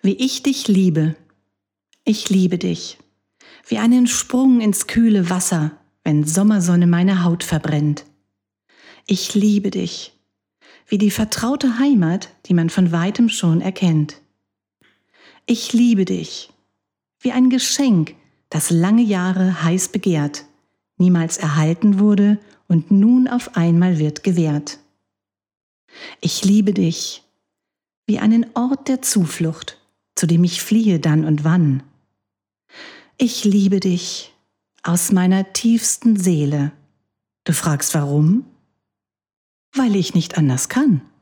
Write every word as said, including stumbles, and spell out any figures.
Wie ich dich liebe. Ich liebe dich. Wie einen Sprung ins kühle Wasser, wenn Sommersonne meine Haut verbrennt. Ich liebe dich. Wie die vertraute Heimat, die man von weitem schon erkennt. Ich liebe dich. Wie ein Geschenk, das lange Jahre heiß begehrt, niemals erhalten wurde und nun auf einmal wird gewährt. Ich liebe dich. Wie einen Ort der Zuflucht, zu dem ich fliehe dann und wann. Ich liebe dich aus meiner tiefsten Seele. Du fragst warum? Weil ich nicht anders kann.